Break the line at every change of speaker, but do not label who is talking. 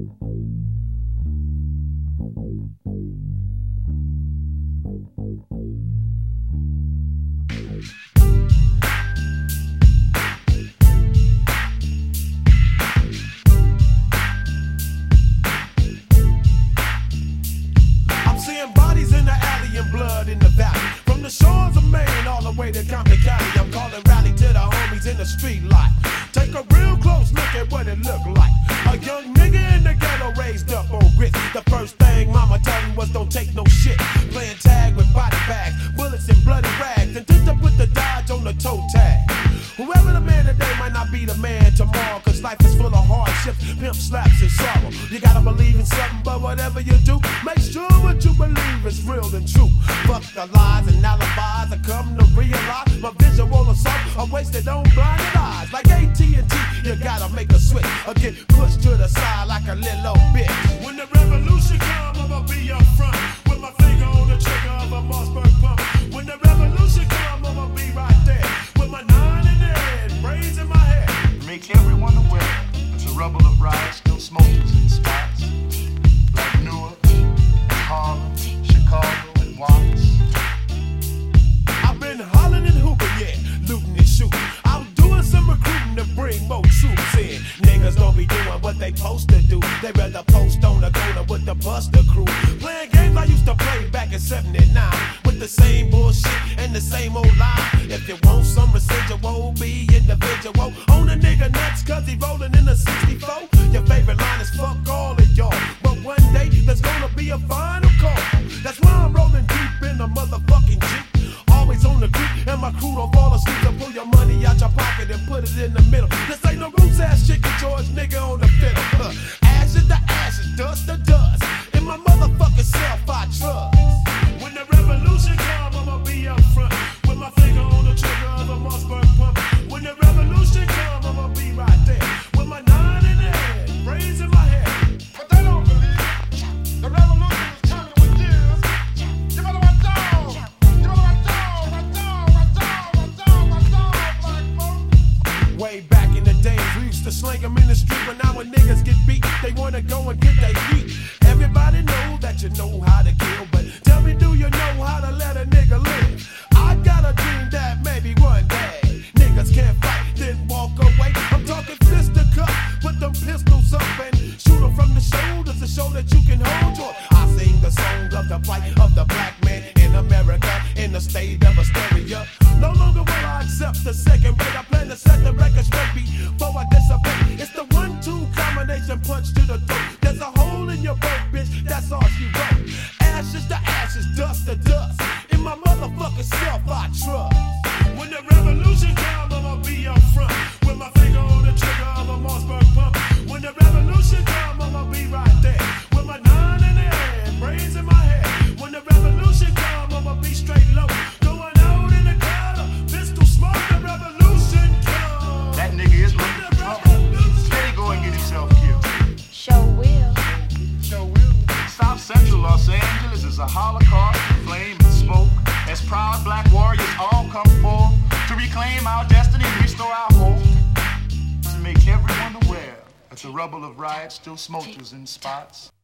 Seeing bodies in the alley and blood in the valley. From the shores of Maine all the way to Compton County, I'm calling rally to the homies in the street life. Take a real close look at what it looked like. A young nigga in the ghetto raised up on grits. The first thing mama told me was don't take no shit. Playing tag with body bags, bullets and bloody rags, and just to put the Dodge on the toe tag. Whoever the man today might not be the man tomorrow, cause life is full of hardships, pimp slaps and sorrow. You gotta believe in something, but whatever you do, make sure what you believe is real and true. Fuck the lies and alibis, I come to realize my visual assault are wasted on blinded eyes. Like AT&T, you gotta make a switch or get pushed to the side like a little bitch. When the revolution come, I'ma be up front with my finger on the trigger of a Mossberg pump. When the revolution come, I'ma be right there with my 9 in the head, braids in my head.
Make everyone aware it's a rubble of riots, still smokers in spots like Newark, Harlem, Chicago, and Watts.
I've been hollering and hooping, yeah, looting and shooting. I'm doing some recruiting to bring more troops in. Niggas don't be doing what they supposed to do. They rather post on the corner with the Buster crew. Playing games I used to play back in '79 with the same bullshit and the same old lie. If you want some residual, be individual. On a nigga nuts cause he rolling in a 64. Your favorite line is fuck all of y'all. But one day there's gonna be a final call. That's why I'm rolling deep in a motherfucking Jeep. Always on the creek, and my crew don't fall asleep to pull your money out your pocket and put it in the middle. This ain't no roots ass chicken George nigga on the fiddle. Ashes to ashes, dust to dust. In my motherfucking self I trust. When the revolution come, I'ma be up front with my finger on the trigger of a Mossberg pump. When the revolution come, I'ma be right there with my 9 in the head, braids in my head.
But they don't believe the revolution is coming with years. You better watch out! You better watch out! Watch out! Watch out! Watch out! Watch out, black folks!
Way back in the days, we used to slang them in the street, but now when niggas get beat, they wanna go and get they beat. Everybody know that you know how to kill, but tell me, do you know how to let a nigga live? I got a dream that maybe one day niggas can't fight, then walk away. I'm talking fisticuffs, put them pistols up and shoot them from the shoulders to show that you can hold yours. I sing the song of the plight of the black man in America, in the state of hysteria. No longer will I accept the second rate. I plan to set the record straight before I dissipate. It's the 1-2 combination punch to the throat. There's a hole in your boat, bitch, that's all she wrote. Ashes to ashes, dust to dust. In my motherfucking self I trust. When the revolution come, I'ma be up front with my finger on the trigger of a Mossberg pump. When the revolution come, I'ma be right there with my 9 in the head, braids in my head. When the revolution come, I'ma be straight low, going out in the gutter, pistol smoke. The revolution come.
That nigga is looking for trouble. Let he go and get himself killed.
Sure will.
Sure will. South Central Los Angeles is a holocaust of flame and smoke as proud black warriors all come forth to reclaim our destiny and restore our hope. To make everyone aware that the rubble of riots still smolders in spots